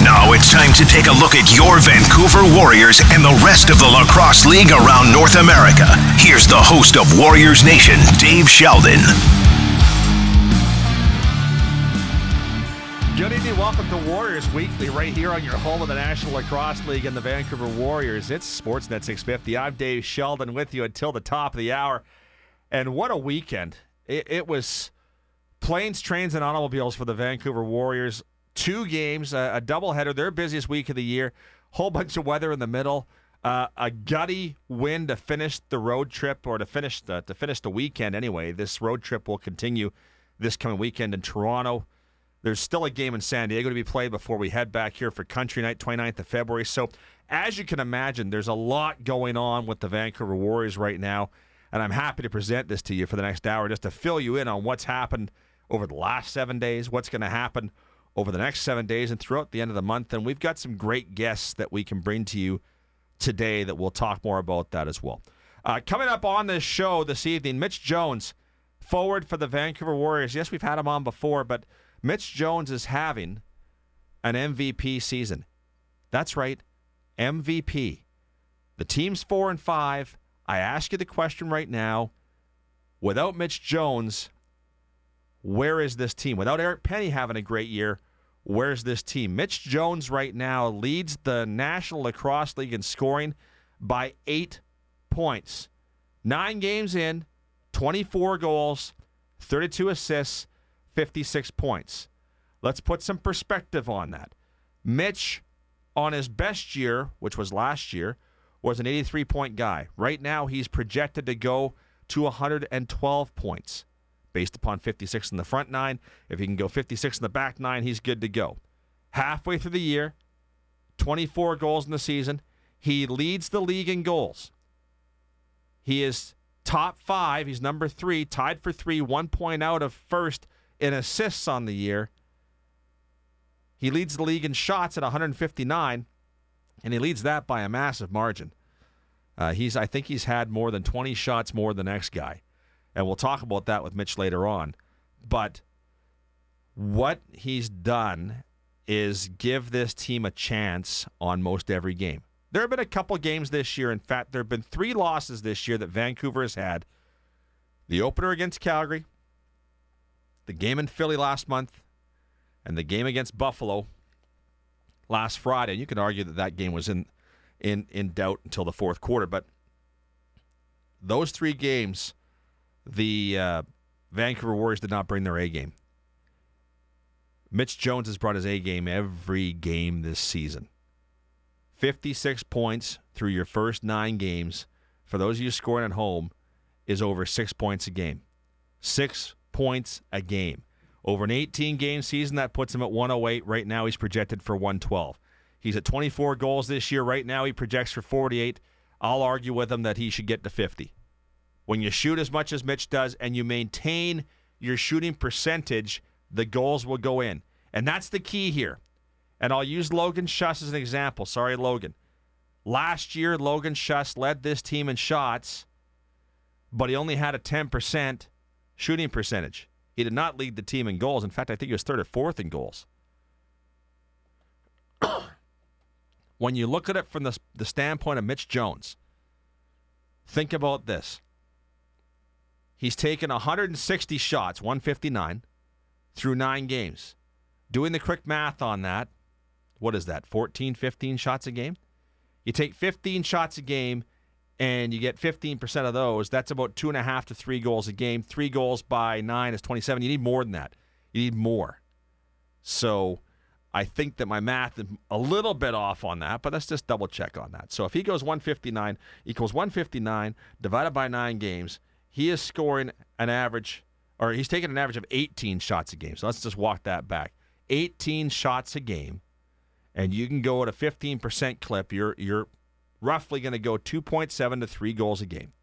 Now it's time to take a look at your Vancouver Warriors and the rest of the lacrosse league around North America. Here's the host of Warriors Nation, Dave Sheldon. Good evening. Welcome to Warriors Weekly right here on your home of the National Lacrosse League and the Vancouver Warriors. It's Sportsnet 650. I'm Dave Sheldon with you until the top of the hour. And what a weekend. It was planes, trains, and automobiles for the Vancouver Warriors. 2 games, a doubleheader, their busiest week of the year. Whole bunch of weather in the middle. A gutty win to finish the road trip, or to finish the weekend anyway. This road trip will continue this coming weekend in Toronto. There's still a game in San Diego to be played before we head back here for Country Night, 29th of February. So, as you can imagine, there's a lot going on with the Vancouver Warriors right now, and I'm happy to present this to you for the next hour just to fill you in on what's happened over the last 7 days, what's going to happen over the next 7 days, and throughout the end of the month. And we've got some great guests that we can bring to you today that we'll talk more about that as well. Coming up on this show this evening, Mitch Jones, forward for the Vancouver Warriors. Yes, we've had him on before, but Mitch Jones is having an MVP season. That's right, MVP. The team's 4-5. I ask you the question right now, without Mitch Jones, where is this team? Without Eric Penny having a great year, where's this team? Mitch Jones right now leads the National Lacrosse League in scoring by 8 points. 9 games in, 24 goals, 32 assists, 56 points. Let's put some perspective on that. Mitch, on his best year, which was last year, was an 83-point guy. Right now, he's projected to go to 112 points based upon 56 in the front 9. If he can go 56 in the back 9, he's good to go. Halfway through the year, 24 goals in the season. He leads the league in goals. He is top 5. He's number 3, tied for 3, 1 point out of first in assists on the year. He leads the league in shots at 159, and he leads that by a massive margin. I think he's had more than 20 shots more than the next guy, and we'll talk about that with Mitch later on. But what he's done is give this team a chance on most every game. There have been a couple games this year. In fact, there have been 3 losses this year that Vancouver has had. The opener against Calgary, the game in Philly last month, and the game against Buffalo last Friday. You can argue that game was in doubt until the fourth quarter, but those 3 games, the Vancouver Warriors did not bring their A game. Mitch Jones has brought his A game every game this season. 56 points through your first 9 games, for those of you scoring at home, is over 6 points a game. 6 points a game. Over an 18-game season, that puts him at 108. Right now, he's projected for 112. He's at 24 goals this year. Right now, he projects for 48. I'll argue with him that he should get to 50. When you shoot as much as Mitch does and you maintain your shooting percentage, the goals will go in. And that's the key here. And I'll use Logan Schuss as an example. Sorry, Logan. Last year, Logan Schuss led this team in shots, but he only had a 10% shooting percentage. He did not lead the team in goals. In fact, I think he was 3rd or 4th in goals. When you look at it from the standpoint of Mitch Jones, think about this. He's taken 160 shots, 159, through 9 games. Doing the quick math on that, what is that, 14, 15 shots a game? You take 15 shots a game, and you get 15% of those. That's about 2.5 to 3 goals a game. 3 goals by 9 is 27. You need more than that. You need more. So I think that my math is a little bit off on that, but let's just double check on that. So if he goes 159 equals 159 divided by 9 games, he is scoring an average, or he's taking an average of 18 shots a game. So let's just walk that back. 18 shots a game, and you can go at a 15% clip. You're roughly going to go 2.7 to 3 goals a game.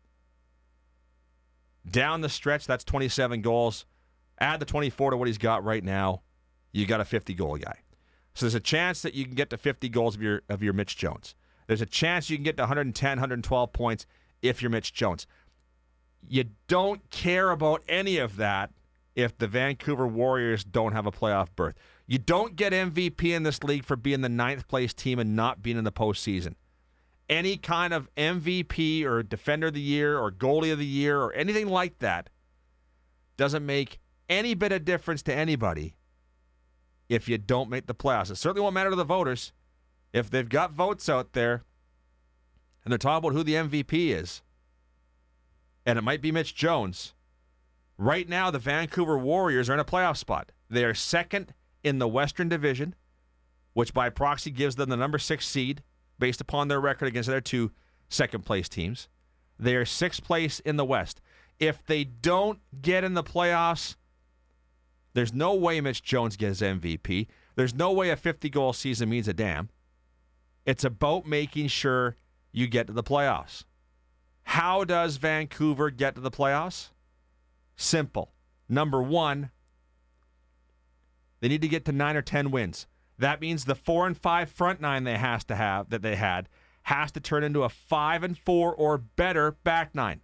Down the stretch, that's 27 goals. Add the 24 to what he's got right now, you got a 50-goal guy. So there's a chance that you can get to 50 goals of your Mitch Jones. There's a chance you can get to 110, 112 points if you're Mitch Jones. You don't care about any of that if the Vancouver Warriors don't have a playoff berth. You don't get MVP in this league for being the 9th place team and not being in the postseason. Any kind of MVP or Defender of the Year or Goalie of the Year or anything like that doesn't make any bit of difference to anybody if you don't make the playoffs. It certainly won't matter to the voters. If they've got votes out there and they're talking about who the MVP is, and it might be Mitch Jones, right now the Vancouver Warriors are in a playoff spot. They are second in the Western Division, which by proxy gives them the number 6 seed based upon their record against their 2 second-place teams. They are 6th place in the West. If they don't get in the playoffs, there's no way Mitch Jones gets MVP. There's no way a 50-goal season means a damn. It's about making sure you get to the playoffs. How does Vancouver get to the playoffs? Simple. Number 1, they need to get to 9 or 10 wins. That means the 4-5 front nine they has to turn into a 5-4 or better back nine.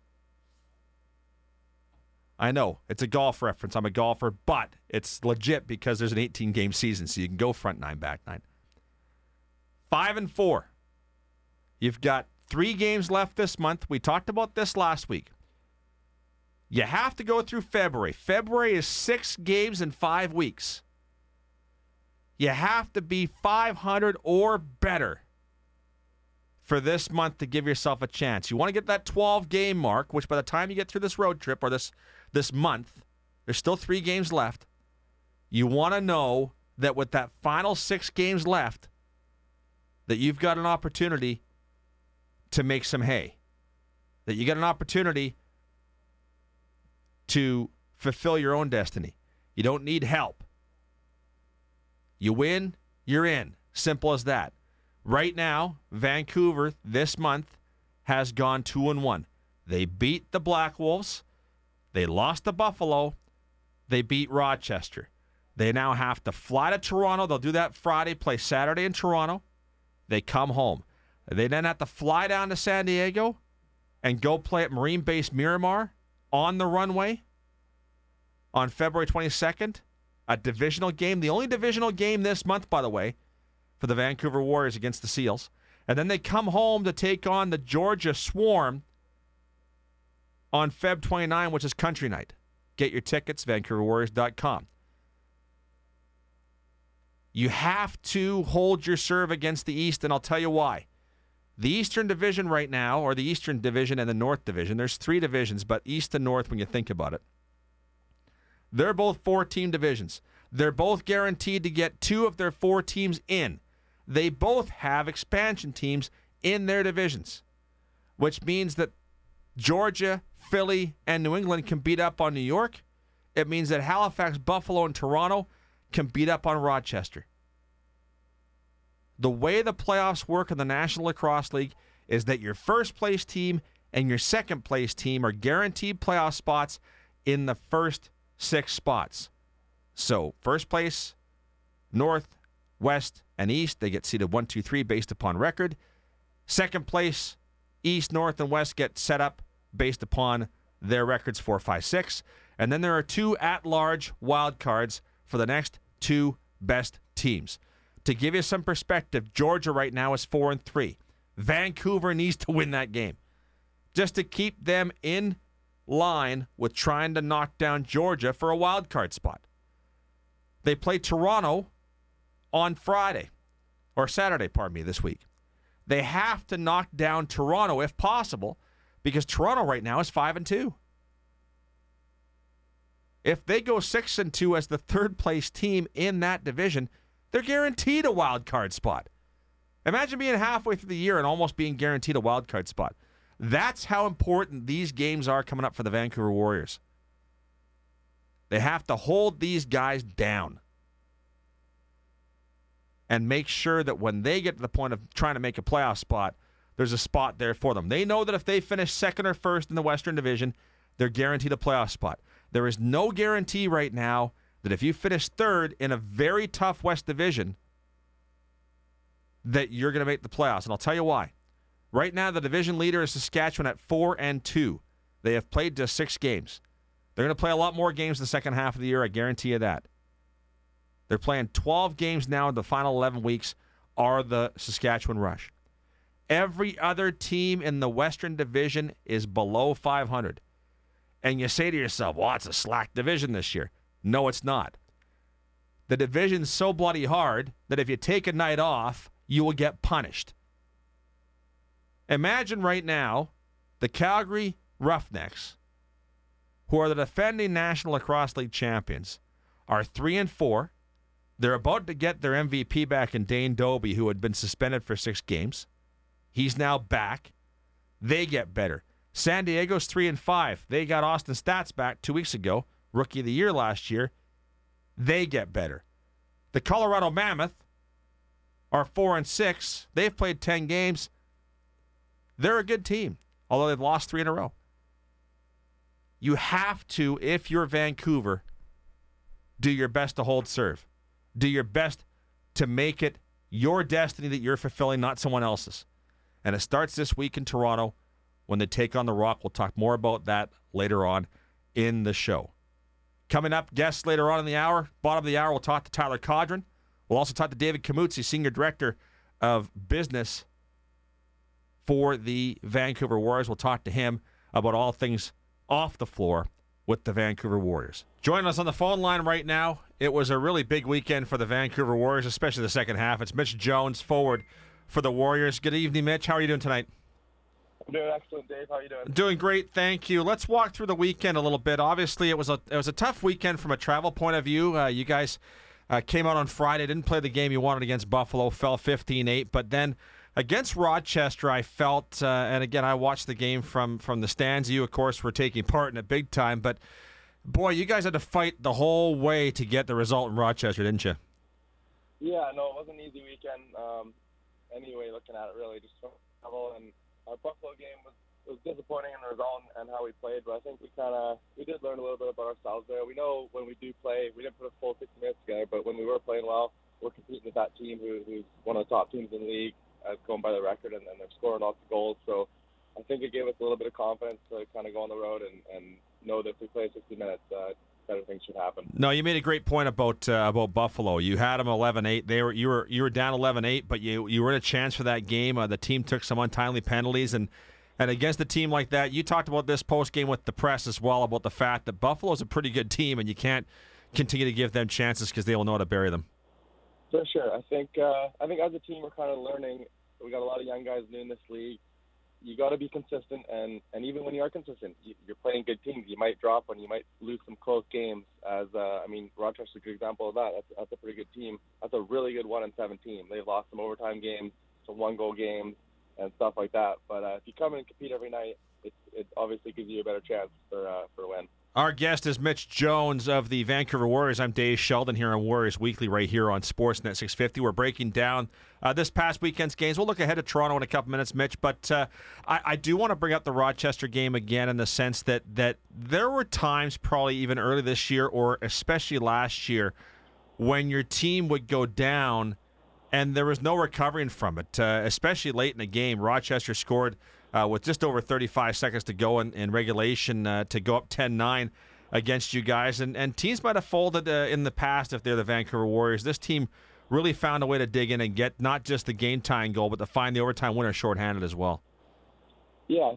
I know, it's a golf reference. I'm a golfer, but it's legit because there's an 18-game season, so you can go front nine, back nine. 5-4. You've got 3 games left this month. We talked about this last week. You have to go through February. February is 6 games in 5 weeks. You have to be 500 or better for this month to give yourself a chance. You want to get that 12-game mark, which by the time you get through this road trip or this month, there's still 3 games left. You want to know that with that final 6 games left, that you've got an opportunity to make some hay. That you get an opportunity to fulfill your own destiny. You don't need help. You win, you're in. Simple as that. Right now, Vancouver this month has gone 2-1. They beat the Black Wolves. They lost to Buffalo. They beat Rochester. They now have to fly to Toronto. They'll do that Friday, play Saturday in Toronto. They come home. They then have to fly down to San Diego and go play at Marine Base Miramar on the runway on February 22nd. A divisional game. The only divisional game this month, by the way, for the Vancouver Warriors against the Seals. And then they come home to take on the Georgia Swarm on Feb 29, which is Country Night. Get your tickets, VancouverWarriors.com. You have to hold your serve against the East, and I'll tell you why. The Eastern Division right now, or the Eastern Division and the North Division, there's 3 divisions, but East and North when you think about it. They're both 4-team divisions. They're both guaranteed to get 2 of their 4 teams in. They both have expansion teams in their divisions, which means that Georgia, Philly, and New England can beat up on New York. It means that Halifax, Buffalo, and Toronto can beat up on Rochester. The way the playoffs work in the National Lacrosse League is that your first-place team and your second-place team are guaranteed playoff spots in the first 6 spots. So, first place, North, West, and East, they get seeded 1, 2, 3 based upon record. Second place, East, North, and West get set up based upon their records 4, 5, 6. And then there are 2 at-large wild cards for the next 2 best teams. To give you some perspective, Georgia right now is 4-3. Vancouver needs to win that game just to keep them in line with trying to knock down Georgia for a wild card spot. They play Toronto on Saturday, this week. They have to knock down Toronto if possible because Toronto right now is 5-2. If they go 6-2 as the 3rd place team in that division, they're guaranteed a wild card spot. Imagine being halfway through the year and almost being guaranteed a wild card spot. That's how important these games are coming up for the Vancouver Warriors. They have to hold these guys down and make sure that when they get to the point of trying to make a playoff spot, there's a spot there for them. They know that if they finish 2nd or 1st in the Western Division, they're guaranteed a playoff spot. There is no guarantee right now that if you finish 3rd in a very tough West Division, that you're going to make the playoffs. And I'll tell you why. Right now, the division leader is Saskatchewan at 4-2. They have played just 6 games. They're going to play a lot more games the second half of the year, I guarantee you that. They're playing 12 games now in the final 11 weeks are the Saskatchewan Rush. Every other team in the Western Division is below 500. And you say to yourself, well, it's a slack division this year. No, it's not. The division's so bloody hard that if you take a night off, you will get punished. Imagine right now the Calgary Roughnecks, who are the defending National Lacrosse League champions, are 3-4. They're about to get their MVP back in Dane Dobie, who had been suspended for 6 games. He's now back. They get better. San Diego's 3-5. They got Austin Stats back 2 weeks ago, Rookie of the Year last year. They get better. The Colorado Mammoth are 4-6. They've played 10 games. They're a good team, although they've lost 3 in a row. You have to, if you're Vancouver, do your best to hold serve. Do your best to make it your destiny that you're fulfilling, not someone else's. And it starts this week in Toronto when they take on the Rock. We'll talk more about that later on in the show. Coming up, guests later on in the hour. Bottom of the hour, we'll talk to Tyler Codron. We'll also talk to David Kamutsi, Senior Director of Business for the Vancouver Warriors. We'll talk to him about all things off the floor with the Vancouver Warriors. Joining us on the phone line right now, it was a really big weekend for the Vancouver Warriors, especially the second half. It's Mitch Jones, forward for the Warriors. Good evening, Mitch. How are you doing tonight? I'm doing excellent, Dave. How are you doing? Doing great, thank you. Let's walk through the weekend a little bit. Obviously, it was a tough weekend from a travel point of view. You guys came out on Friday, didn't play the game you wanted against Buffalo, fell 15-8, but then against Rochester, I felt, and again, I watched the game from the stands. You, of course, were taking part in it big time, but boy, you guys had to fight the whole way to get the result in Rochester, didn't you? Yeah, no, it wasn't an easy weekend. Anyway, looking at it, really, just travel, and our Buffalo game was disappointing in the result and how we played, but I think we did learn a little bit about ourselves there. We know when we do play, we didn't put a full 60 minutes together, but when we were playing well, we're competing with that team who's one of the top teams in the league, going by the record, and they're scoring lots of goals. So I think it gave us a little bit of confidence to kind of go on the road and know that if we play 60 minutes, better things should happen. No, you made a great point about Buffalo. You had them 11-8. You were down 11-8, but you were in a chance for that game. The team took some untimely penalties, and against a team like that, you talked about this post game with the press as well about the fact that Buffalo's a pretty good team, and you can't continue to give them chances because they will know how to bury them. For sure, I think as a team we're kind of learning. We got a lot of young guys new in this league. You got to be consistent, and even when you are consistent, you're playing good teams. You might drop one, you might lose some close games. Rochester's a good example of that. That's a pretty good team. That's a really good 1-7 team. They've lost some overtime games, some one-goal games, and stuff like that. But if you come in and compete every night, it obviously gives you a better chance for a win. Our guest is Mitch Jones of the Vancouver Warriors. I'm Dave Sheldon here on Warriors Weekly right here on Sportsnet 650. We're breaking down this past weekend's games. We'll look ahead at Toronto in a couple minutes, Mitch, but I do want to bring up the Rochester game again in the sense that there were times probably even early this year or especially last year when your team would go down and there was no recovering from it, especially late in the game. Rochester scored with just over 35 seconds to go in regulation to go up 10-9 against you guys. And teams might have folded in the past if they're the Vancouver Warriors. This team really found a way to dig in and get not just the game-tying goal, but to find the overtime winner shorthanded as well. Yeah,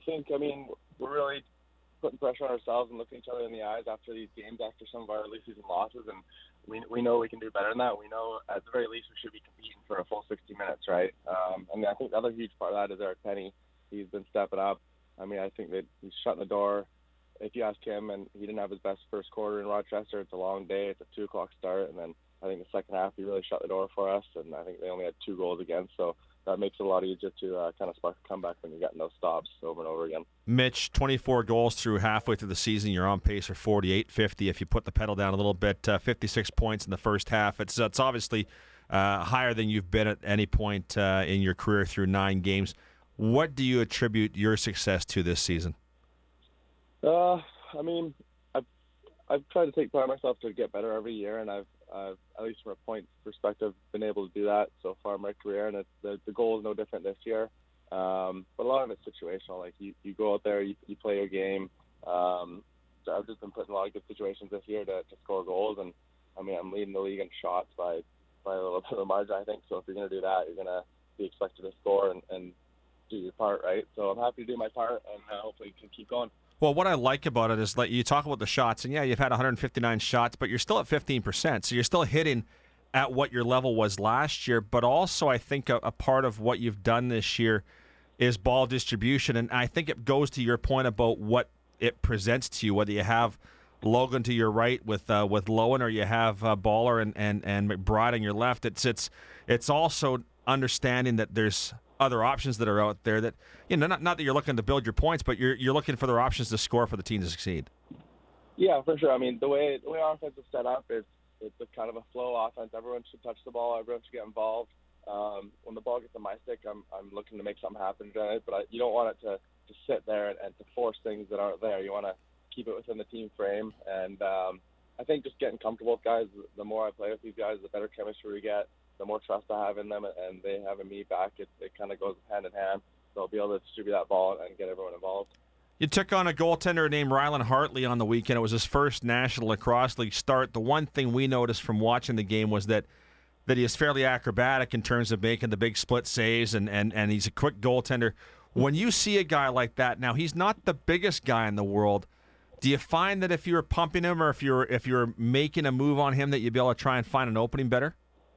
we're really putting pressure on ourselves and looking each other in the eyes after these games, after some of our early season losses, and we know we can do better than that. We know at the very least we should be competing for a full 60 minutes, right? I think the other huge part of that is Eric Penny. He's been stepping up. I think that he's shutting the door. If you ask him, and he didn't have his best first quarter in Rochester, it's a long day. It's a 2 o'clock start, and then I think the second half he really shut the door for us, and I think they only had 2 goals against, so that makes it a lot easier to kind of spark a comeback when you're getting those stops over and over again. Mitch, 24 goals through halfway through the season. You're on pace for 48-50 if you put the pedal down a little bit. 56 points in the first half. It's obviously higher than you've been at any point in your career through 9 games. What do you attribute your success to this season? I've tried to take pride in myself to get better every year, and I've at least from a points perspective, been able to do that so far in my career, and the goal is no different this year. But a lot of it's situational. Like you go out there, you play your game. So I've just been put in a lot of good situations this year to score goals, and I mean, I'm leading the league in shots by a little bit of a margin, I think. So if you're going to do that, you're going to be expected to score and do your part, right? So I'm happy to do my part, and hopefully can keep going. Well, what I like about it is, like, you talk about the shots, and yeah, you've had 159 shots, but you're still at 15%, so you're still hitting at what your level was last year. But also, I think a part of what you've done this year is ball distribution, and I think it goes to your point about what it presents to you, whether you have Logan to your right with Lowen, or you have Baller and McBride on your left. It's also understanding that there's other options that are out there that, not that you're looking to build your points, but you're looking for their options to score for the team to succeed. Yeah, for sure. I mean, the way our offense is set up, it's a kind of a flow offense. Everyone should touch the ball. Everyone should get involved. When the ball gets on my stick, I'm looking to make something happen, but you don't want it to sit there and to force things that aren't there. You want to keep it within the team frame, and I think just getting comfortable with guys, the more I play with these guys, the better chemistry we get, the more trust I have in them, and they have in me back. It kind of goes hand in hand, so I'll be able to distribute that ball and get everyone involved. You took on a goaltender named Rylan Hartley on the weekend. It was his first National Lacrosse League start. The one thing we noticed from watching the game was that he is fairly acrobatic in terms of making the big split saves, and he's a quick goaltender. When you see a guy like that, now he's not the biggest guy in the world. Do you find that if you were pumping him, or if you're making a move on him, that you'd be able to try and find an opening better?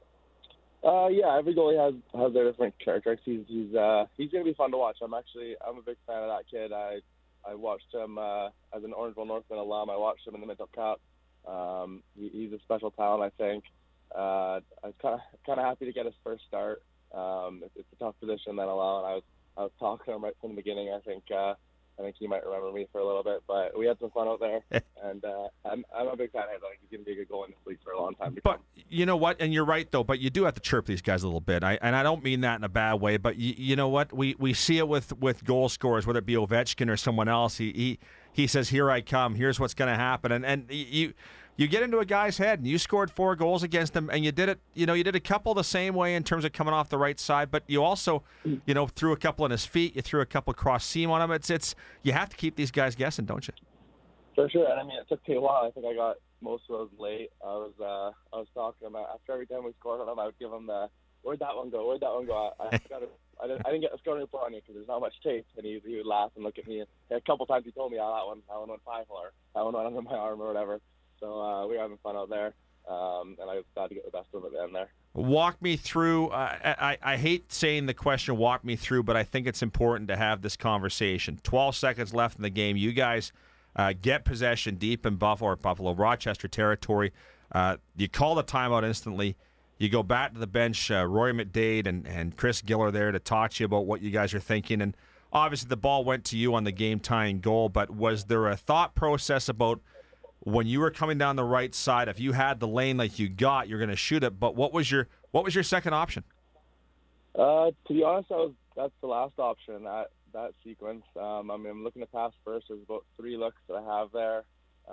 Yeah, every goalie has their different characteristics. He's going to be fun to watch. I'm a big fan of that kid. I watched him as an Orangeville Northman alum. I watched him in the Minto Cup. He's a special talent, I think. I was kind of happy to get his first start. It's a tough position that allow, and I was talking to him right from the beginning. I think he might remember me for a little bit, but we had some fun out there, and I'm a big fan of him. I think he's going to be a good goalie in this league for a long time to come. But you know what? And you're right, though, but you do have to chirp these guys a little bit. And I don't mean that in a bad way, but you know what? We see it with goal scorers, whether it be Ovechkin or someone else. He says, "Here I come. Here's what's going to happen." And you get into a guy's head, and you scored 4 goals against him, and you did it. You did a couple the same way in terms of coming off the right side, but you also, threw a couple on his feet. You threw a couple cross seam on him. It's you have to keep these guys guessing, don't you? For sure, and I mean, it took me a while. I think I got most of those late. I was talking about after every time we scored on him, I would give him the where'd that one go? I didn't get a scoring report on you because there's not much tape, and he would laugh and look at me. And a couple times he told me, that one went 5 or that one went under my arm or whatever. So we were having fun out there, and I was glad to get the best of it at the end there. Walk me through. I hate saying the question, walk me through, but I think it's important to have this conversation. 12 seconds left in the game. You guys get possession deep in Buffalo, Rochester territory. You call the timeout instantly. You go back to the bench. Rory McDade and Chris Gill are there to talk to you about what you guys are thinking. And obviously the ball went to you on the game-tying goal, but was there a thought process about when you were coming down the right side, if you had the lane like you got, you're going to shoot it, but what was your second option? To be honest, that's the last option, that sequence. I'm looking to pass first. There's about 3 looks that I have there.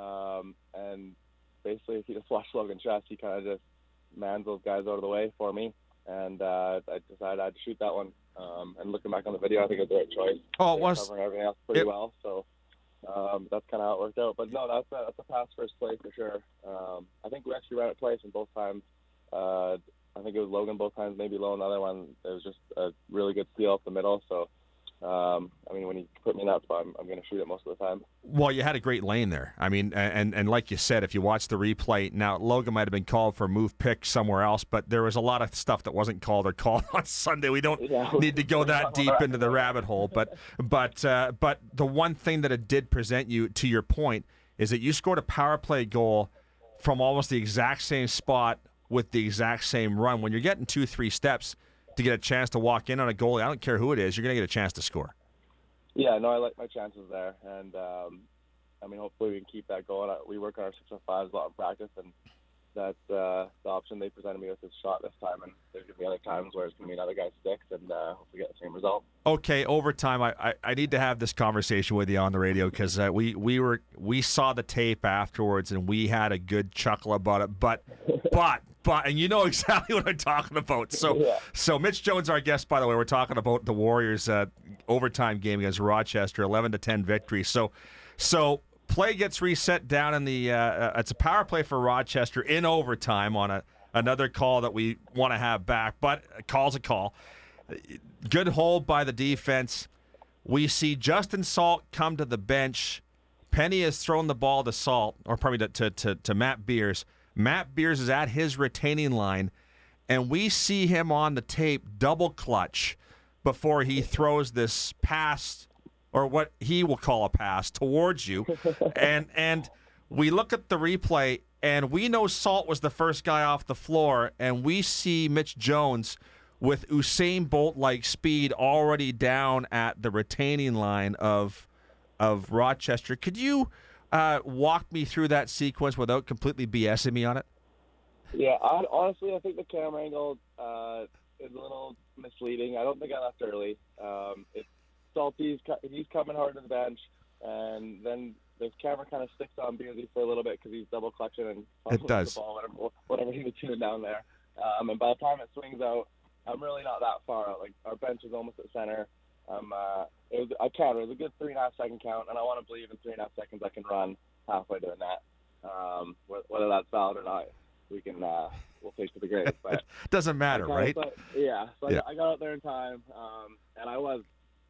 And basically, if you just watch Logan Chess, he kind of just mans those guys out of the way for me. And I decided I'd shoot that one. And looking back on the video, I think it was the right choice. Oh, it was. Covering everything else pretty well, so that's kind of how it worked out. But no, that's a pass first play for sure. I think we actually ran it twice, and both times, I think it was Logan both times, maybe Lowe another one. It was just a really good steal up the middle. So, when you put me in that spot, I'm going to shoot it most of the time. Well, you had a great lane there. I mean, and like you said, if you watch the replay, now Logan might have been called for a move pick somewhere else, but there was a lot of stuff that wasn't called or called on Sunday. We don't need to go that deep into the rabbit hole. But the one thing that it did present you, to your point, is that you scored a power play goal from almost the exact same spot with the exact same run. When you're getting 2-3 steps to get a chance to walk in on a goalie, I don't care who it is, you're going to get a chance to score. Yeah, no, I like my chances there, and hopefully we can keep that going. We work on our 6-on-5s a lot in practice, and that's the option they presented me with this shot this time, and there's going to be other times where it's going to be another guy's sticks, and hopefully get the same result. Okay, overtime. I need to have this conversation with you on the radio because we saw the tape afterwards, and we had a good chuckle about it, but and you know exactly what I'm talking about. So Mitch Jones, our guest, by the way, we're talking about the Warriors' overtime game against Rochester, 11-10 victory. So play gets reset down in the it's a power play for Rochester in overtime on another call that we want to have back, but a call's a call. Good hold by the defense. We see Justin Salt come to the bench. Penny has thrown the ball to Salt, or probably to Matt Beers. Matt Beers is at his retaining line, and we see him on the tape double clutch before he throws this pass, or what he will call a pass, towards you. and we look at the replay, and we know Salt was the first guy off the floor, and we see Mitch Jones with Usain Bolt-like speed already down at the retaining line of Rochester. Could you walk me through that sequence without completely BSing me on it? Yeah, honestly, I think the camera angle is a little misleading. I don't think I left early. It's Salty's, he's coming hard to the bench, and then the camera kind of sticks on Beasley for a little bit because he's double clutching and it does. The ball, whatever he was tuning down there. And by the time it swings out, I'm really not that far out. Like, our bench is almost at center. I counted. It was a good 3.5 second count, and I want to believe in 3.5 seconds I can run halfway doing that. Whether that's valid or not, we can we'll take to the grave. But doesn't matter, right? I got out there in time, and I was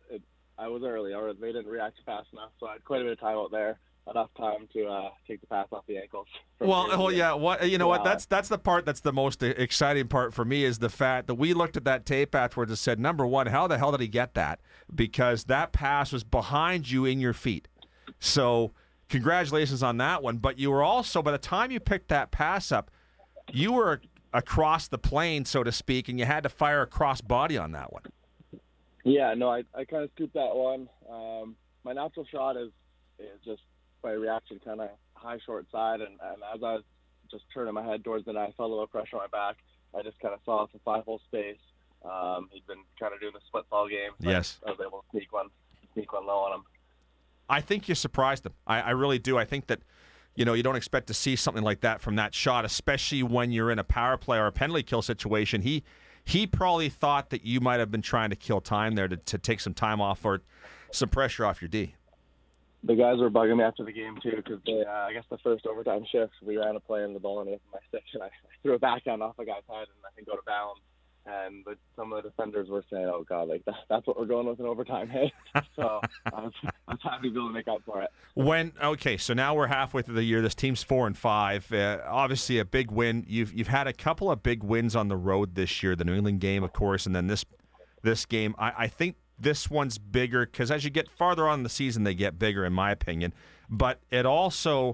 early. They didn't react fast enough, so I had quite a bit of time out there. Enough time to take the pass off the ankles. Yeah. What? That's the part that's the most exciting part for me is the fact that we looked at that tape afterwards and said, number one, how the hell did he get that? Because that pass was behind you in your feet. So congratulations on that one. But you were also, by the time you picked that pass up, you were across the plane, so to speak, and you had to fire a cross body on that one. Yeah, no, I kind of scooped that one. My natural shot is just by reaction kind of high short side, and as I was just turning my head towards the net, I felt a little pressure on my back. I just kind of saw it's a 5-hole space. He'd been kind of doing the split ball game. So yes. I was able to sneak one low on him. I think you surprised him. I really do. I think that, you don't expect to see something like that from that shot, especially when you're in a power play or a penalty kill situation. He probably thought that you might have been trying to kill time there to take some time off or some pressure off your D. The guys were bugging me after the game, too, because I guess the first overtime shift, we ran a play and the ball underneath my stick, and I threw it back down off a guy's head and I think go to bounds. And some of the defenders were saying, oh, God, like that's what we're going with in overtime, hey? So I was happy to be able to make up for it. So now we're halfway through the year. This team's 4-5. Obviously a big win. You've had a couple of big wins on the road this year, the New England game, of course, and then this game. I think this one's bigger because as you get farther on in the season, they get bigger, in my opinion. But it also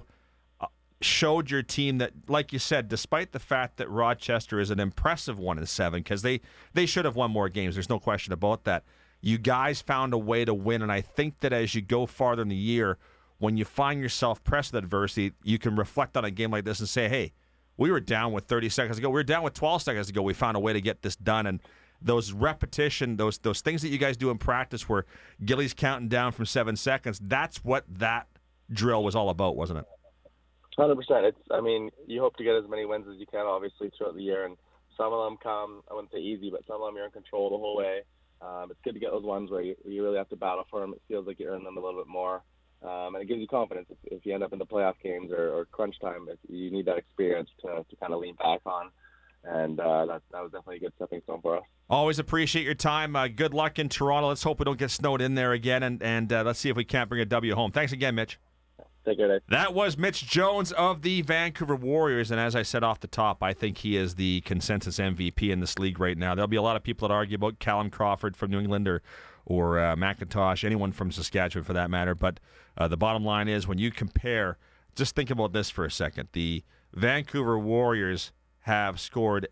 showed your team that, like you said, despite the fact that Rochester is an impressive 1-7, because they should have won more games, there's no question about that, you guys found a way to win. And I think that as you go farther in the year, when you find yourself pressed with adversity, you can reflect on a game like this and say, hey, we were down with 30 seconds ago. We were down with 12 seconds ago. We found a way to get this done. And those repetition, those things that you guys do in practice where Gilly's counting down from 7 seconds, that's what that drill was all about, wasn't it? 100%. You hope to get as many wins as you can, obviously, throughout the year. And some of them come, I wouldn't say easy, but some of them you're in control the whole way. It's good to get those ones where you really have to battle for them. It feels like you earn them a little bit more. And it gives you confidence if you end up in the playoff games or crunch time. If you need that experience to kind of lean back on. And that was definitely a good stepping stone for us. Always appreciate your time. Good luck in Toronto. Let's hope we don't get snowed in there again, and let's see if we can't bring a W home. Thanks again, Mitch. Take care, Dave. That was Mitch Jones of the Vancouver Warriors, and as I said off the top, I think he is the consensus MVP in this league right now. There'll be a lot of people that argue about Callum Crawford from New England or McIntosh, anyone from Saskatchewan for that matter, but the bottom line is when you compare, just think about this for a second. The Vancouver Warriors have scored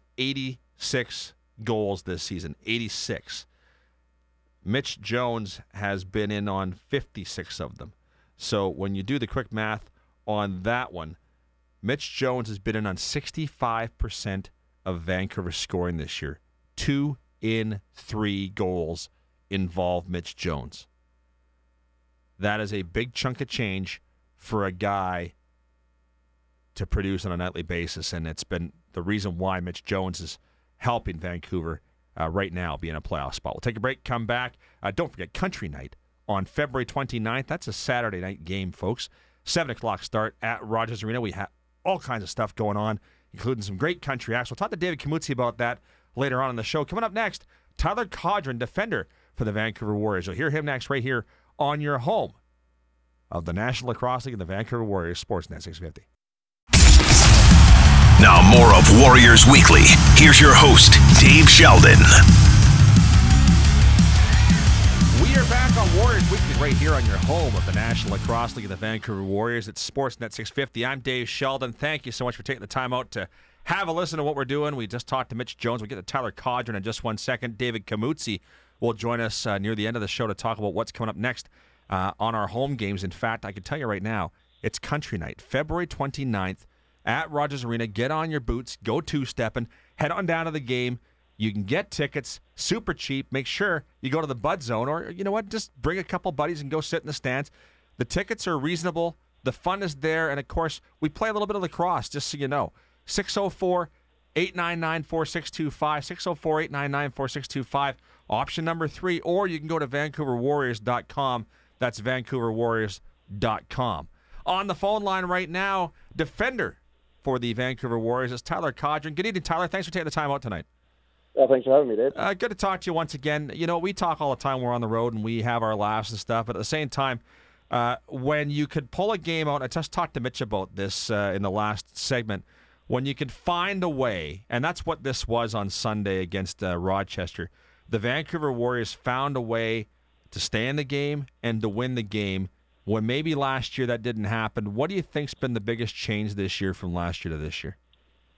86 goals this season, 86. Mitch Jones has been in on 56 of them. So when you do the quick math on that one, Mitch Jones has been in on 65% of Vancouver scoring this year. 2 in 3 goals involve Mitch Jones. That is a big chunk of change for a guy to produce on a nightly basis, and it's been the reason why Mitch Jones is helping Vancouver right now be in a playoff spot. We'll take a break, come back. Don't forget Country Night on February 29th. That's a Saturday night game, folks. 7 o'clock start at Rogers Arena. We have all kinds of stuff going on, including some great country acts. We'll talk to David Camuzzi about that later on in the show. Coming up next, Tyler Codron, defender for the Vancouver Warriors. You'll hear him next right here on your home of the National Lacrosse League and the Vancouver Warriors, Sportsnet 650. Now more of Warriors Weekly. Here's your host, Dave Sheldon. We are back on Warriors Weekly right here on your home of the National Lacrosse League and the Vancouver Warriors. It's Sportsnet 650. I'm Dave Sheldon. Thank you so much for taking the time out to have a listen to what we're doing. We just talked to Mitch Jones. We'll get to Tyler Codron in just 1 second. David Camuzzi will join us near the end of the show to talk about what's coming up next on our home games. In fact, I can tell you right now, it's Country Night, February 29th at Rogers Arena. Get on your boots, go two-stepping, head on down to the game. You can get tickets super cheap. Make sure you go to the Bud Zone, or you know what, just bring a couple buddies and go sit in the stands. The tickets are reasonable. The fun is there, and of course, we play a little bit of lacrosse, just so you know. 604-899-4625, 604-899-4625, option number 3, or you can go to VancouverWarriors.com. That's VancouverWarriors.com. On the phone line right now, defender for the Vancouver Warriors is Tyler Codron. Good evening, Tyler. Thanks for taking the time out tonight. Well, thanks for having me, Dave. Good to talk to you once again. You know, we talk all the time. We're on the road and we have our laughs and stuff. But at the same time, when you could pull a game out, I just talked to Mitch about this in the last segment, when you could find a way, and that's what this was on Sunday against Rochester, the Vancouver Warriors found a way to stay in the game and to win the game when maybe last year that didn't happen. What do you think's been the biggest change this year from last year to this year?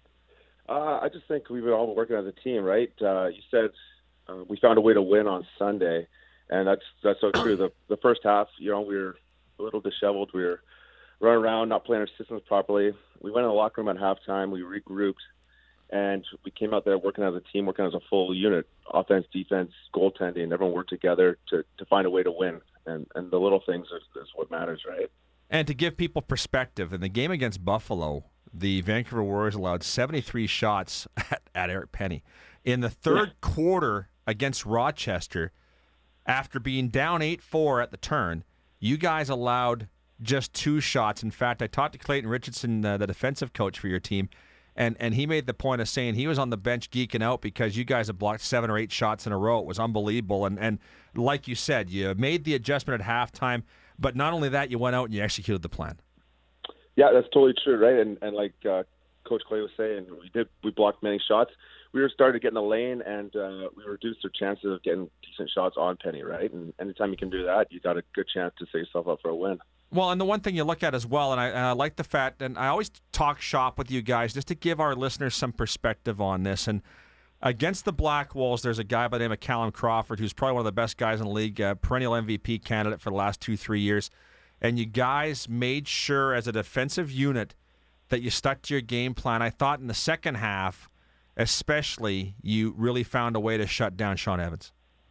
I just think we've been all working as a team, right? You said we found a way to win on Sunday, and that's so true. The first half, you know, we were a little disheveled. We were running around, not playing our systems properly. We went in the locker room at halftime. We regrouped, and we came out there working as a team, working as a full unit, offense, defense, goaltending. Everyone worked together to find a way to win, and the little things is what matters, right? And to give people perspective, in the game against Buffalo, the Vancouver Warriors allowed 73 shots at Eric Penny. In the third quarter against Rochester, after being down 8-4 at the turn, you guys allowed just 2 shots. In fact, I talked to Clayton Richardson, the defensive coach for your team, and he made the point of saying he was on the bench geeking out because you guys had blocked 7 or 8 shots in a row. It was unbelievable. And like you said, you made the adjustment at halftime, but not only that, you went out and you executed the plan. Yeah, that's totally true, right? And like Coach Clay was saying, we blocked many shots. We were starting to get in the lane, and we reduced our chances of getting decent shots on Penny, right? And anytime you can do that, you got a good chance to set yourself up for a win. Well, and the one thing you look at as well, and I like the fact, and I always talk shop with you guys just to give our listeners some perspective on this. And against the Black Wolves, there's a guy by the name of Callum Crawford, who's probably one of the best guys in the league, perennial MVP candidate for the last 2-3 years. And you guys made sure as a defensive unit that you stuck to your game plan. I thought in the second half, especially, you really found a way to shut down Sean Evans.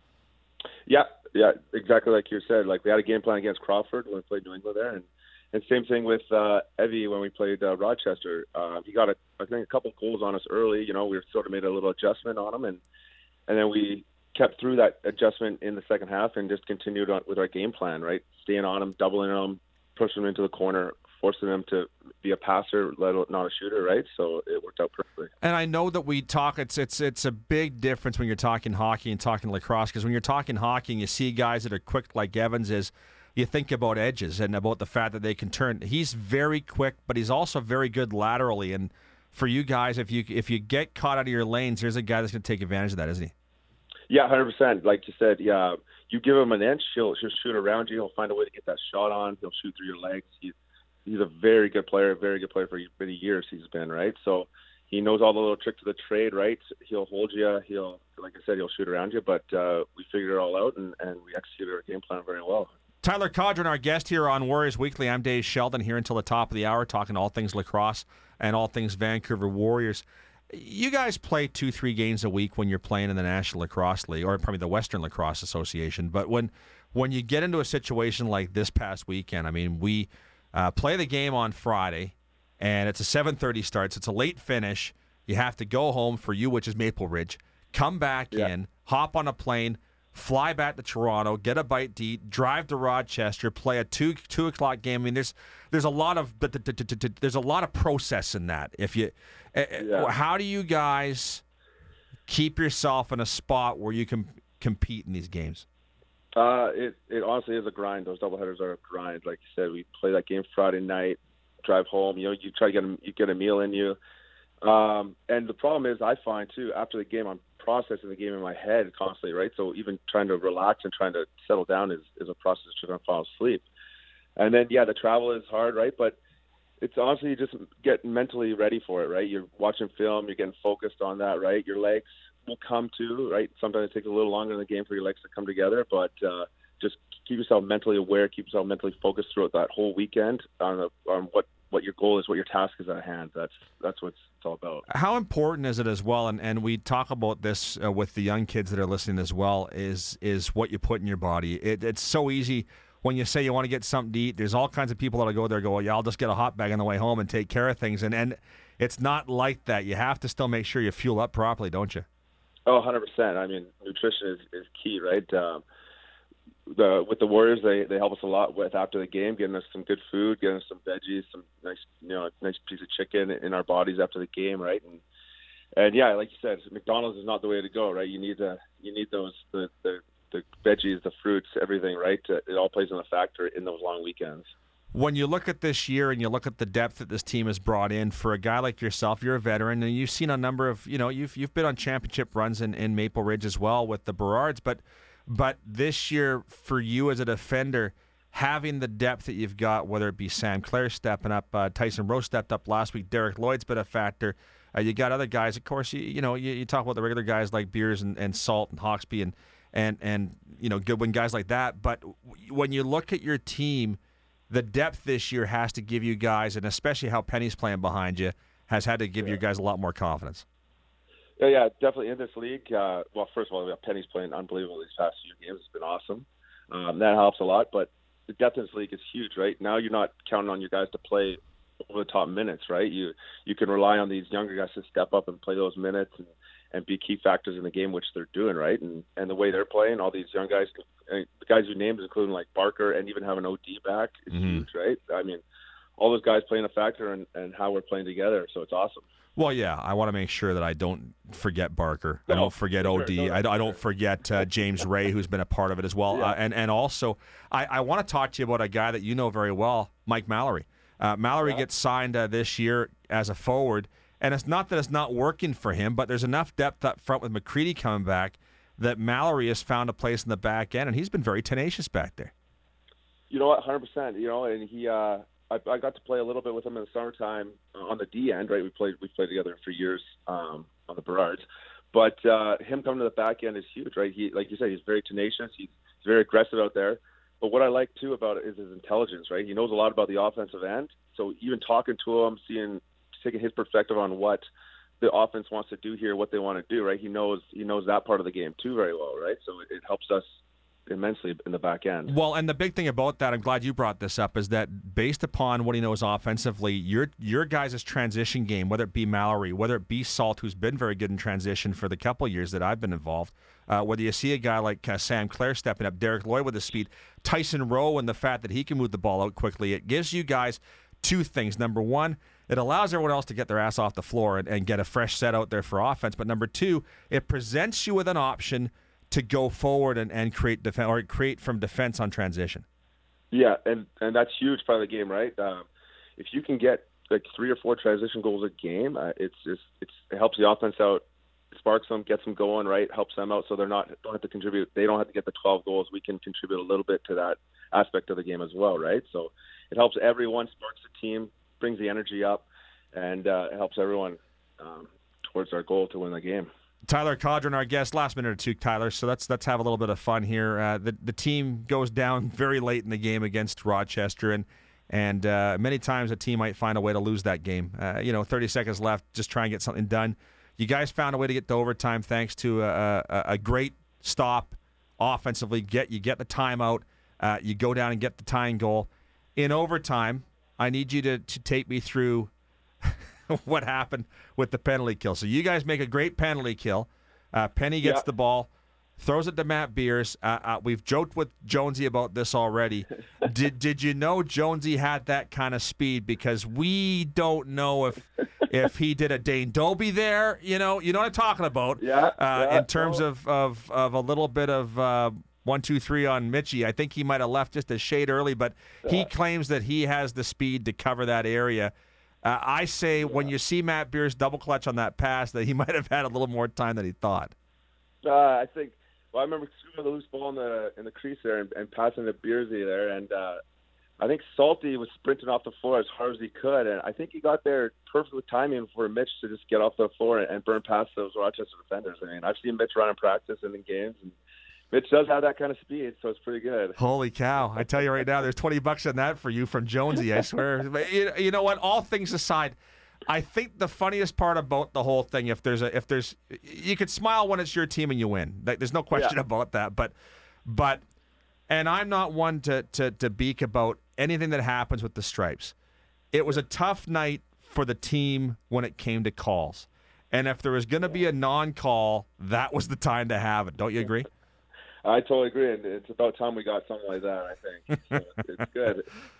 Yeah, exactly like you said. Like, we had a game plan against Crawford when we played New England there, and same thing with Evie when we played Rochester. He got, I think, a couple goals on us early. You know, we sort of made a little adjustment on him, and then we kept through that adjustment in the second half and just continued on with our game plan, right? Staying on him, doubling him, pushing him into the corner, forcing him to be a passer, not a shooter, right? So it worked out perfectly. And I know that we talk, it's a big difference when you're talking hockey and talking lacrosse, because when you're talking hockey and you see guys that are quick like Evans is, you think about edges and about the fact that they can turn. He's very quick, but he's also very good laterally. And for you guys, if you get caught out of your lanes, there's a guy that's going to take advantage of that, isn't he? Yeah, 100%. Like you said, yeah, you give him an inch, he'll shoot around you. He'll find a way to get that shot on. He'll shoot through your legs. He's a very good player for many years he's been, right? So he knows all the little tricks of the trade, right? He'll hold you. Like I said, he'll shoot around you. But we figured it all out, and we executed our game plan very well. Tyler Codron, our guest here on Warriors Weekly. I'm Dave Sheldon, here until the top of the hour, talking all things lacrosse and all things Vancouver Warriors. You guys play 2-3 games a week when you're playing in the National Lacrosse League, or probably the Western Lacrosse Association. But when you get into a situation like this past weekend, I mean, we play the game on Friday, and it's a 7:30 start, so it's a late finish. You have to go home for you, which is Maple Ridge, come back in, hop on a plane, fly back to Toronto, get a bite to eat, drive to Rochester, play a 2 o'clock game. I mean, there's a lot of there's a lot of process in that. If you, how do you guys keep yourself in a spot where you can compete in these games? It honestly is a grind. Those doubleheaders are a grind. Like you said, we play that game Friday night, drive home. You try to get a meal in you. And the problem is, I find too, after the game, I'm processing the game in my head constantly, right? So even trying to relax and trying to settle down is a process to try to fall asleep. And then, the travel is hard, right? But it's honestly just getting mentally ready for it, right? You're watching film, you're getting focused on that, right? Your legs will come to, right? Sometimes it takes a little longer in the game for your legs to come together, but just keep yourself mentally aware, keep yourself mentally focused throughout that whole weekend on what your goal is, what your task is at hand. That's what it's all about. How important is it as well, and we talk about this with the young kids that are listening as well, is what you put in your body. It's so easy when you say you want to get something to eat. There's all kinds of people that'll go there and go, well, I'll just get a hot bag on the way home and take care of things. And it's not like that. You have to still make sure you fuel up properly, don't you? Oh, 100%. I mean, nutrition is key, right? With the Warriors, they help us a lot with after the game, getting us some good food, getting us some veggies, some nice piece of chicken in our bodies after the game, right? And like you said, McDonald's is not the way to go, right? You need those the veggies, the fruits, everything, right? It all plays in a factor in those long weekends. When you look at this year and you look at the depth that this team has brought in, for a guy like yourself, you're a veteran, and you've seen a number of, you've been on championship runs in Maple Ridge as well with the Burrards, but this year for you as a defender, having the depth that you've got, whether it be Sam Clare stepping up, Tyson Rowe stepped up last week, Derek Lloyd's been a factor. You got other guys, of course. You talk about the regular guys like Beers and Salt and Hawksby and Goodwin, guys like that. But when you look at your team, the depth this year has to give you guys, and especially how Penny's playing behind you, has had to give you guys a lot more confidence. Yeah, definitely in this league. Well, first of all, Penny's playing unbelievable these past few games. It's been awesome. That helps a lot. But the depth in this league is huge, right? Now you're not counting on your guys to play over the top minutes, right? You can rely on these younger guys to step up and play those minutes and be key factors in the game, which they're doing, right? And the way they're playing, all these young guys, the guys you named, including like Barker, and even having OD back, is huge, right? I mean, all those guys playing a factor in how we're playing together, so it's awesome. Well, yeah, I want to make sure that I don't forget Barker. I don't forget OD. I don't forget James Ray, who's been a part of it as well. Yeah. And also, I want to talk to you about a guy that you know very well, Mike Mallory. Mallory gets signed this year as a forward, and it's not that it's not working for him, but there's enough depth up front with McCready coming back that Mallory has found a place in the back end, and he's been very tenacious back there. You know what, 100%. And he, I got to play a little bit with him in the summertime on the D end, right? We played together for years on the Burrards, but him coming to the back end is huge, right? He, like you said, he's very tenacious. He's very aggressive out there. But what I like too about it is his intelligence, right? He knows a lot about the offensive end. So even talking to him, taking his perspective on what the offense wants to do here, what they want to do, right? He knows that part of the game too very well, right? So it helps us immensely in the back end. Well, and the big thing about that, I'm glad you brought this up, is that based upon what he knows offensively, your guys' transition game, whether it be Mallory, whether it be Salt, who's been very good in transition for the couple of years that I've been involved, whether you see a guy like Sam Clare stepping up, Derek Lloyd with his speed, Tyson Rowe and the fact that he can move the ball out quickly, it gives you guys two things. Number one, it allows everyone else to get their ass off the floor and get a fresh set out there for offense. But number two, it presents you with an option to go forward and create from defense on transition. Yeah, and that's huge part of the game, right? If you can get like 3 or 4 transition goals a game, it helps the offense out, sparks them, gets them going, right? Helps them out so they don't have to contribute. They don't have to get the 12 goals. We can contribute a little bit to that aspect of the game as well, right? So it helps everyone, sparks the team, brings the energy up, and it helps everyone towards our goal to win the game. Tyler Codron, our guest. Last minute or two, Tyler. So let's have a little bit of fun here. The team goes down very late in the game against Rochester, and many times a team might find a way to lose that game. 30 seconds left, just try and get something done. You guys found a way to get to overtime thanks to a great stop offensively. You get the timeout. You go down and get the tying goal. In overtime, I need you to take me through what happened with the penalty kill. So you guys make a great penalty kill. Penny gets the ball. throws it to Matt Beers. We've joked with Jonesy about this already. Did you know Jonesy had that kind of speed? Because we don't know if he did a Dane Dobie there. You know what I'm talking about. Yeah. In terms of a little bit of 1, 2, 3 on Mitchie. I think he might have left just a shade early, but he claims that he has the speed to cover that area. I say when you see Matt Beers double clutch on that pass, that he might have had a little more time than he thought. I think. Well, I remember scooping the loose ball in the crease there and passing to Beersy there, and I think Salty was sprinting off the floor as hard as he could, and I think he got there perfect with timing for Mitch to just get off the floor and burn past those Rochester defenders. I mean, I've seen Mitch run in practice and in games, and Mitch does have that kind of speed, so it's pretty good. Holy cow! I tell you right now, there's $20 on that for you from Jonesy. I swear. But you know what? All things aside, I think the funniest part about the whole thing, if there's, you could smile when it's your team and you win. There's no question about that. But, and I'm not one to beak about anything that happens with the Stripes. It was a tough night for the team when it came to calls, and if there was going to be a non-call, that was the time to have it. Don't you agree? I totally agree, and it's about time we got something like that, I think. So it's good.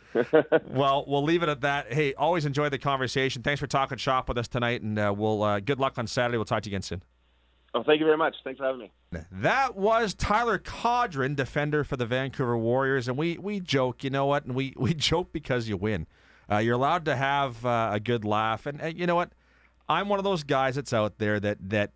Well, we'll leave it at that. Hey, always enjoy the conversation. Thanks for talking shop with us tonight, and we'll good luck on Saturday. We'll talk to you again soon. Oh, thank you very much. Thanks for having me. That was Tyler Caudron, defender for the Vancouver Warriors, and we joke, you know what? And we joke because you win. You're allowed to have a good laugh, and you know what? I'm one of those guys that's out there that,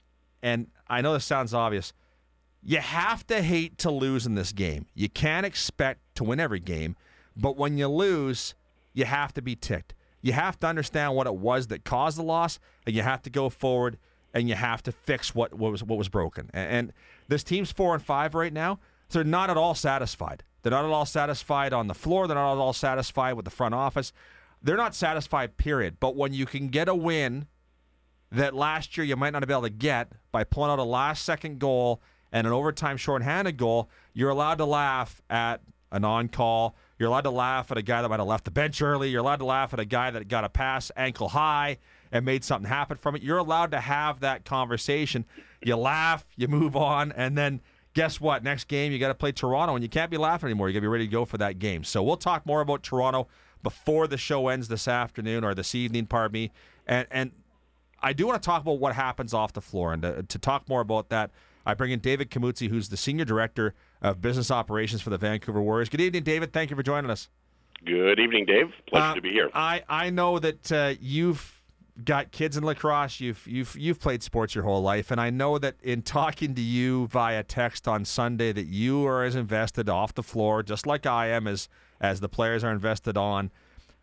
and I know this sounds obvious. You have to hate to lose in this game. You can't expect to win every game, but when you lose, you have to be ticked. You have to understand what it was that caused the loss, and you have to go forward, and you have to fix what was broken. And this team's 4-5 right now, so they're not at all satisfied. They're not at all satisfied on the floor. They're not at all satisfied with the front office. They're not satisfied, period. But when you can get a win that last year you might not have been able to get by pulling out a last-second goal and an overtime shorthanded goal, you're allowed to laugh at an on-call. You're allowed to laugh at a guy that might have left the bench early. You're allowed to laugh at a guy that got a pass ankle high and made something happen from it. You're allowed to have that conversation. You laugh, you move on, and then guess what? Next game, you got to play Toronto, and you can't be laughing anymore. You got to be ready to go for that game. So we'll talk more about Toronto before the show ends this afternoon, or this evening, pardon me. And I do want to talk about what happens off the floor, and to talk more about that, I bring in David Camuzzi, who's the Senior Director of Business Operations for the Vancouver Warriors. Good evening, David. Thank you for joining us. Good evening, Dave. Pleasure to be here. I know that you've got kids in lacrosse. You've played sports your whole life, and I know that in talking to you via text on Sunday that you are as invested off the floor, just like I am, as the players are invested on.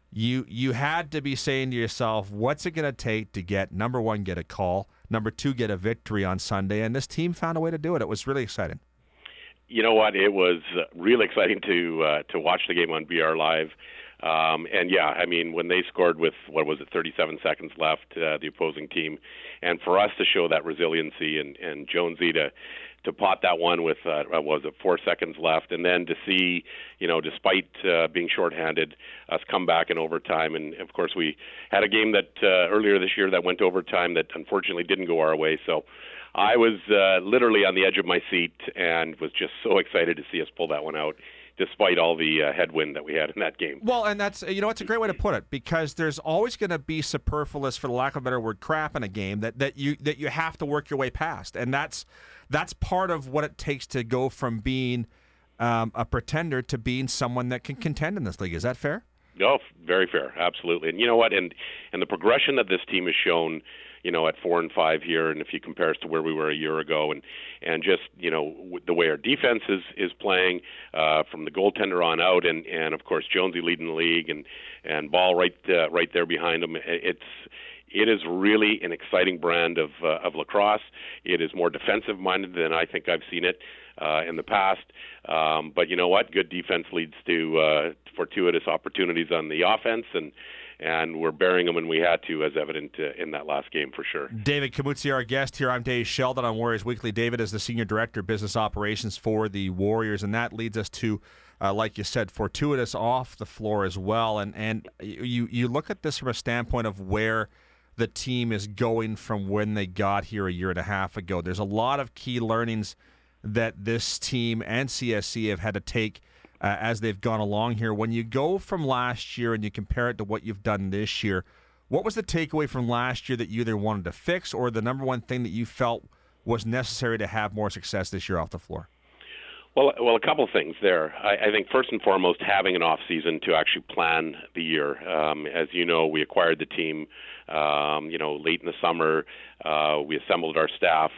You had to be saying to yourself, what's it going to take to get, number one, get a call, number two, get a victory on Sunday, and this team found a way to do it. It was really exciting. You know what? It was really exciting to watch the game on BR Live. And yeah, I mean, when they scored with, 37 seconds left, the opposing team, and for us to show that resiliency and Jonesy to pot that one with, 4 seconds left, and then to see, despite being shorthanded, us come back in overtime. And of course, we had a game that earlier this year that went to overtime that unfortunately didn't go our way. So I was literally on the edge of my seat and was just so excited to see us pull that one out, despite all the headwind that we had in that game. Well, and that's, it's a great way to put it, because there's always going to be superfluous, for the lack of a better word, crap in a game that you have to work your way past, and that's part of what it takes to go from being a pretender to being someone that can contend in this league. Is that fair? Oh, very fair, absolutely. And you know what? And the progression that this team has shown, at 4-5 here, and if you compare us to where we were a year ago, and just the way our defense is playing from the goaltender on out, and of course Jonesy leading the league, and Ball right there behind him. It is really an exciting brand of lacrosse. It is more defensive minded than I think I've seen it in the past. But you know what? Good defense leads to fortuitous opportunities on the offense, and we're bearing them when we had to, as evident in that last game for sure. David Camuzzi, our guest here. I'm Dave Sheldon on Warriors Weekly. David is the Senior Director of Business Operations for the Warriors, and that leads us to, like you said, fortuitous off the floor as well. And you look at this from a standpoint of where the team is going from when they got here a year and a half ago. There's a lot of key learnings that this team and CSC have had to take as they've gone along here. When you go from last year and you compare it to what you've done this year, what was the takeaway from last year that you either wanted to fix or the number one thing that you felt was necessary to have more success this year off the floor? Well, a couple of things there. I think first and foremost, having an off season to actually plan the year. As you know, we acquired the team, late in the summer. We assembled our staff,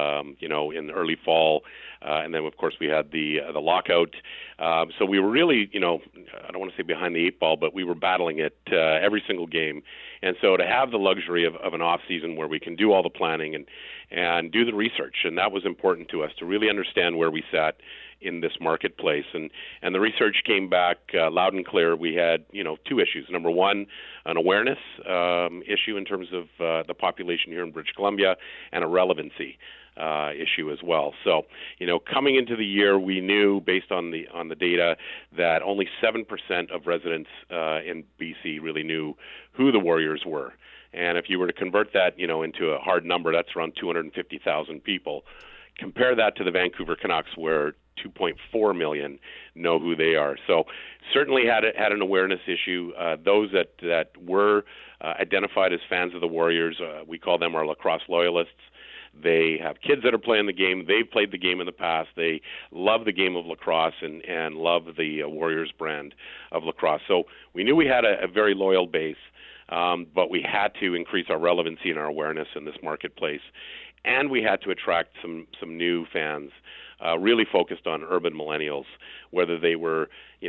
in early fall, and then of course we had the lockout. So we were really, I don't want to say behind the eight ball, but we were battling it every single game. And so to have the luxury of an off season where we can do all the planning and do the research, and that was important to us to really understand where we sat in this marketplace. And the research came back loud and clear. We had, two issues. Number one, an awareness issue in terms of the population here in British Columbia, and a relevancy issue as well. So, coming into the year, we knew based on the data that only 7% of residents in BC really knew who the Warriors were. And if you were to convert that, into a hard number, that's around 250,000 people. Compare that to the Vancouver Canucks, where 2.4 million know who they are. So certainly had an awareness issue. Those that were identified as fans of the Warriors, we call them our lacrosse loyalists. They have kids that are playing the game. They've played the game in the past. They love the game of lacrosse and love the Warriors brand of lacrosse. So we knew we had a very loyal base, but we had to increase our relevancy and our awareness in this marketplace. And we had to attract some new fans, really focused on urban millennials, whether they were,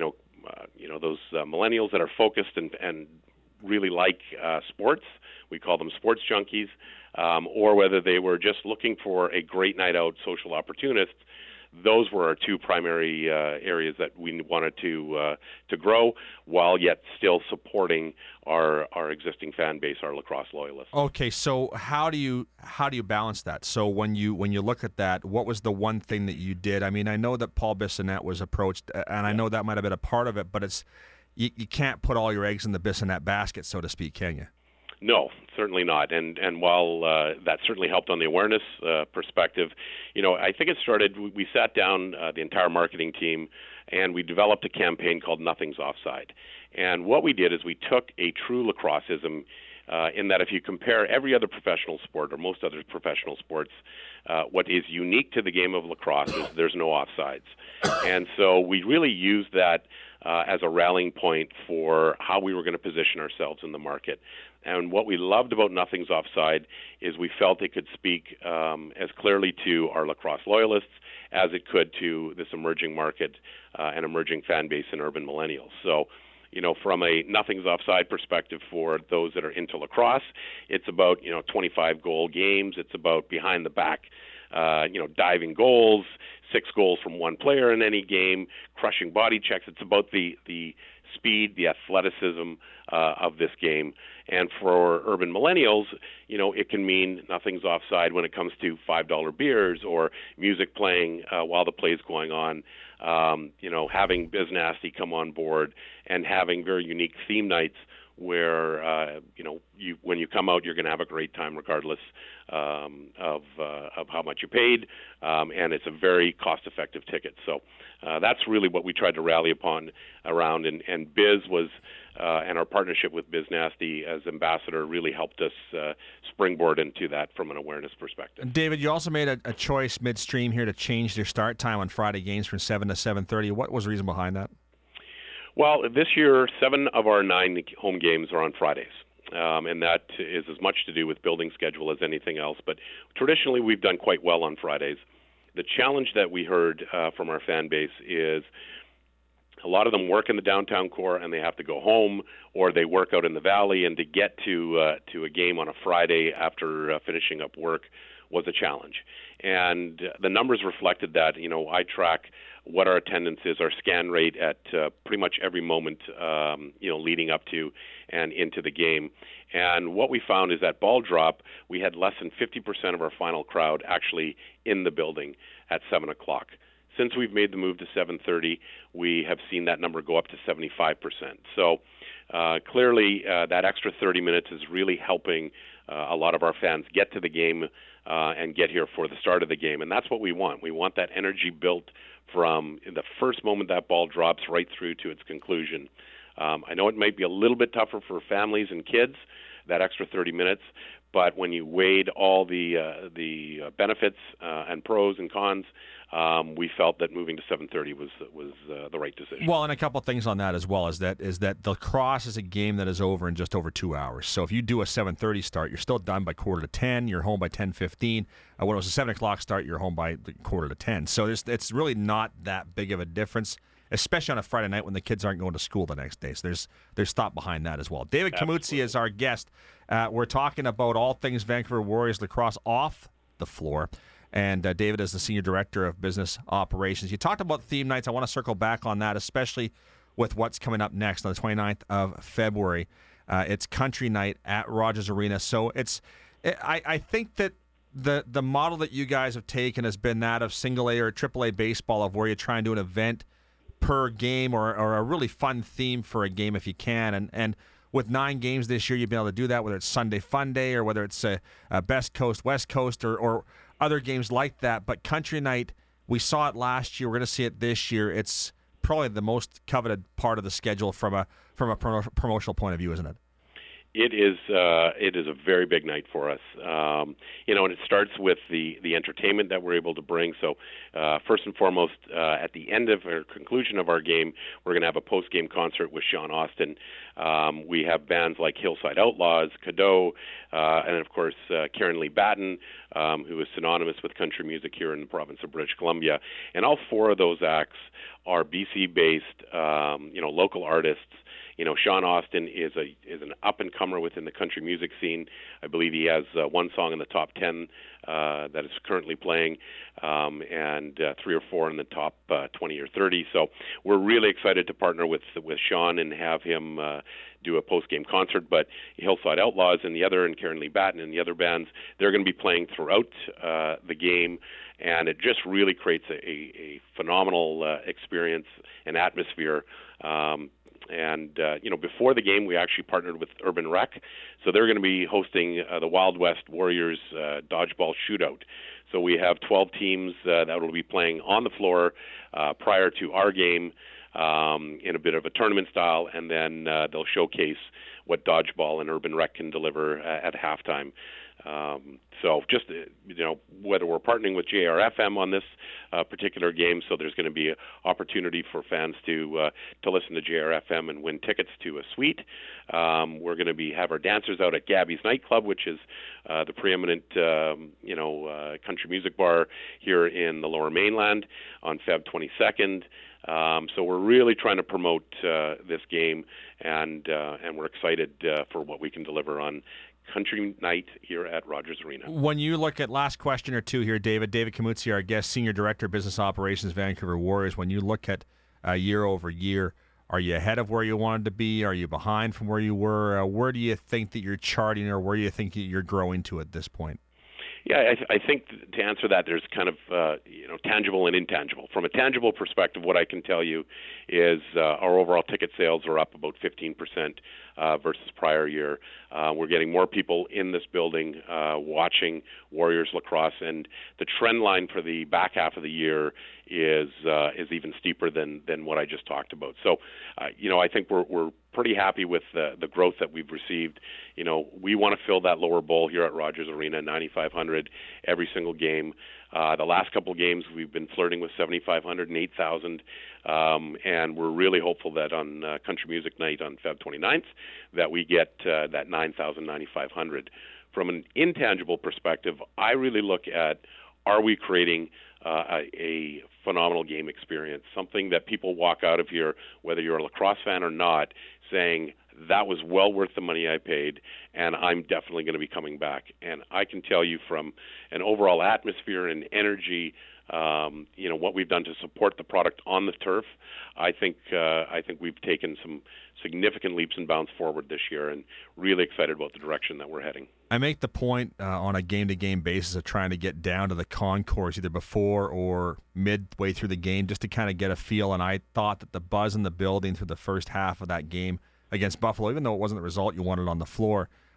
those millennials that are focused and really like sports. We call them sports junkies, or whether they were just looking for a great night out social opportunist. Those were our two primary areas that we wanted to grow, while yet still supporting our existing fan base, our lacrosse loyalists. Okay, so how do you balance that? So when you look at that, what was the one thing that you did? I mean, I know that Paul Bissonnette was approached, and I know that might have been a part of it, but it's you can't put all your eggs in the Bissonnette basket, so to speak, can you? No, certainly not. And while that certainly helped on the awareness perspective, I think it started, we sat down, the entire marketing team, and we developed a campaign called Nothing's Offside. And what we did is we took a true lacrosseism in that if you compare every other professional sport or most other professional sports, what is unique to the game of lacrosse is there's no offsides. And so we really used that as a rallying point for how we were going to position ourselves in the market. And what we loved about Nothing's Offside is we felt it could speak as clearly to our lacrosse loyalists as it could to this emerging market and emerging fan base in urban millennials. So, from a Nothing's Offside perspective for those that are into lacrosse, it's about, 25-goal games. It's about behind the back, diving goals, 6 goals from one player in any game, crushing body checks. It's about the speed, the athleticism of this game. And for urban millennials, it can mean Nothing's Offside when it comes to $5 beers or music playing while the play's going on. Having Biz Nasty come on board and having very unique theme nights where when you come out, you're going to have a great time regardless of how much you paid, and it's a very cost-effective ticket. So that's really what we tried to rally around, and Biz was and our partnership with Biz Nasty as ambassador really helped us springboard into that from an awareness perspective. David, you also made a choice midstream here to change their start time on Friday games from 7 to 7:30. What was the reason behind that? Well, this year, 7 of our 9 home games are on Fridays, and that is as much to do with building schedule as anything else. But traditionally, we've done quite well on Fridays. The challenge that we heard from our fan base is a lot of them work in the downtown core and they have to go home, or they work out in the valley, and to get to a game on a Friday after finishing up work was a challenge. And the numbers reflected that. I track what our attendance is, our scan rate at pretty much every moment, leading up to and into the game. And what we found is that ball drop, we had less than 50% of our final crowd actually in the building at 7 o'clock. Since we've made the move to 7:30, we have seen that number go up to 75%. So clearly that extra 30 minutes is really helping a lot of our fans get to the game and get here for the start of the game, and that's what we want. We want that energy built from the first moment that ball drops right through to its conclusion. I know it might be a little bit tougher for families and kids, that extra 30 minutes, but when you weighed all the benefits and pros and cons, we felt that moving to 7:30 was the right decision. Well, and a couple of things on that as well is that the lacrosse is a game that is over in just over 2 hours. So if you do a 7:30 start, you're still done by 9:45. You're home by 10:15. When it was a 7 o'clock start, you're home by 9:45. So it's really not that big of a difference, especially on a Friday night when the kids aren't going to school the next day. So there's thought behind that as well. David Camuzzi is our guest. We're talking about all things Vancouver Warriors lacrosse off the floor. And David is the Senior Director of Business Operations. You talked about theme nights. I want to circle back on that, especially with what's coming up next on the 29th of February. It's Country Night at Rogers Arena. So I think that the model that you guys have taken has been that of single A or triple A baseball, of where you try and do an event per game or a really fun theme for a game if you can. And with 9 games this year, you've been able to do that, whether it's Sunday Fun Day or whether it's a Best Coast, West Coast, or other games like that. But Country Night, we saw it last year. We're going to see it this year. It's probably the most coveted part of the schedule from a promotional point of view, isn't it? It is a very big night for us, and it starts with the entertainment that we're able to bring. So first and foremost, at the end of or conclusion of our game, we're going to have a post-game concert with Sean Austin. We have bands like Hillside Outlaws, Cadeau, and of course Karen Lee Batten, who is synonymous with country music here in the province of British Columbia. And all 4 of those acts are BC-based, local artists. Sean Austin is an up-and-comer within the country music scene. I believe he has one song in the top 10 that is currently playing, and 3 or 4 in the top 20 or 30. So we're really excited to partner with Sean and have him do a post-game concert. But Hillside Outlaws and Karen Lee Batten and the other bands, they're going to be playing throughout the game, and it just really creates a phenomenal experience and atmosphere. Before the game, we actually partnered with Urban Rec. So they're going to be hosting the Wild West Warriors dodgeball shootout. So we have 12 teams that will be playing on the floor prior to our game in a bit of a tournament style, and then they'll showcase what dodgeball and Urban Rec can deliver at halftime. So just, whether we're partnering with JRFM on this particular game, so there's going to be an opportunity for fans to listen to JRFM and win tickets to a suite. We're going to have our dancers out at Gabby's Nightclub, which is the preeminent, country music bar here in the Lower Mainland on Feb 22nd. So we're really trying to promote this game, and we're excited for what we can deliver on Country Night here at Rogers Arena. When you look at, last question or two here, David Camuzzi, our guest, Senior Director of Business Operations, Vancouver Warriors, when you look at year over year, are you ahead of where you wanted to be? Are you behind from where you were? Where do you think that you're charting, or where do you think you're growing to at this point? Yeah, I think to answer that, there's kind of tangible and intangible. From a tangible perspective, what I can tell you is our overall ticket sales are up about 15% versus prior year. We're getting more people in this building watching Warriors lacrosse, and the trend line for the back half of the year is even steeper than what I just talked about. So, I think we're pretty happy with the growth that we've received. We want to fill that lower bowl here at Rogers Arena, 9,500 every single game. The last couple of games, we've been flirting with 7,500 and 8,000, and we're really hopeful that on Country Music Night on Feb 29th that we get that 9,000, 9,500. From an intangible perspective, I really look at, are we creating a phenomenal game experience, something that people walk out of here, whether you're a lacrosse fan or not, saying, that was well worth the money I paid, and I'm definitely going to be coming back. And I can tell you from an overall atmosphere and energy, what we've done to support the product on the turf, I think we've taken some significant leaps and bounds forward this year, and really excited about the direction that we're heading. I make the point on a game-to-game basis of trying to get down to the concourse either before or midway through the game just to kind of get a feel, and I thought that the buzz in the building through the first half of that game against Buffalo, even though it wasn't the result you wanted on the floor,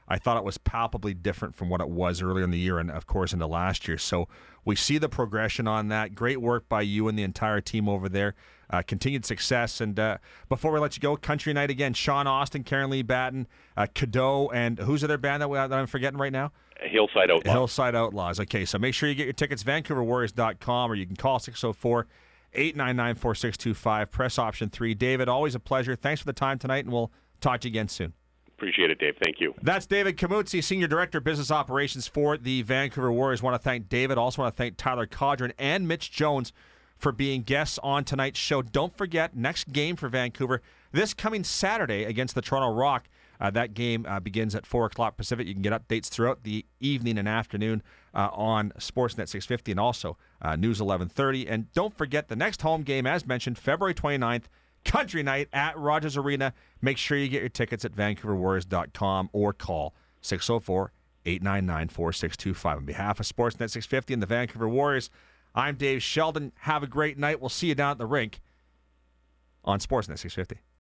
I thought it was palpably different from what it was earlier in the year and, of course, into last year. So we see the progression on that. Great work by you and the entire team over there. Continued success. And before we let you go, Country Night again. Sean Austin, Karen Lee Batten, Cadeau, and who's the other band that I'm forgetting right now? Hillside Outlaws. Hillside Outlaws. Okay, so make sure you get your tickets, VancouverWarriors.com, or you can call 604-899-4625, press option 3. David, always a pleasure. Thanks for the time tonight, and we'll talk to you again soon. Appreciate it, Dave. Thank you. That's David Kamutsi, Senior Director of Business Operations for the Vancouver Warriors. Want to thank David. Also want to thank Tyler Codron and Mitch Jones for being guests on tonight's show. Don't forget, next game for Vancouver, this coming Saturday against the Toronto Rock. That game begins at 4 o'clock Pacific. You can get updates throughout the evening and afternoon on Sportsnet 650 and also News 1130. And don't forget, the next home game, as mentioned, February 29th, Country Night at Rogers Arena. Make sure you get your tickets at VancouverWarriors.com or call 604-899-4625. On behalf of Sportsnet 650 and the Vancouver Warriors, I'm Dave Sheldon. Have a great night. We'll see you down at the rink on Sportsnet 650.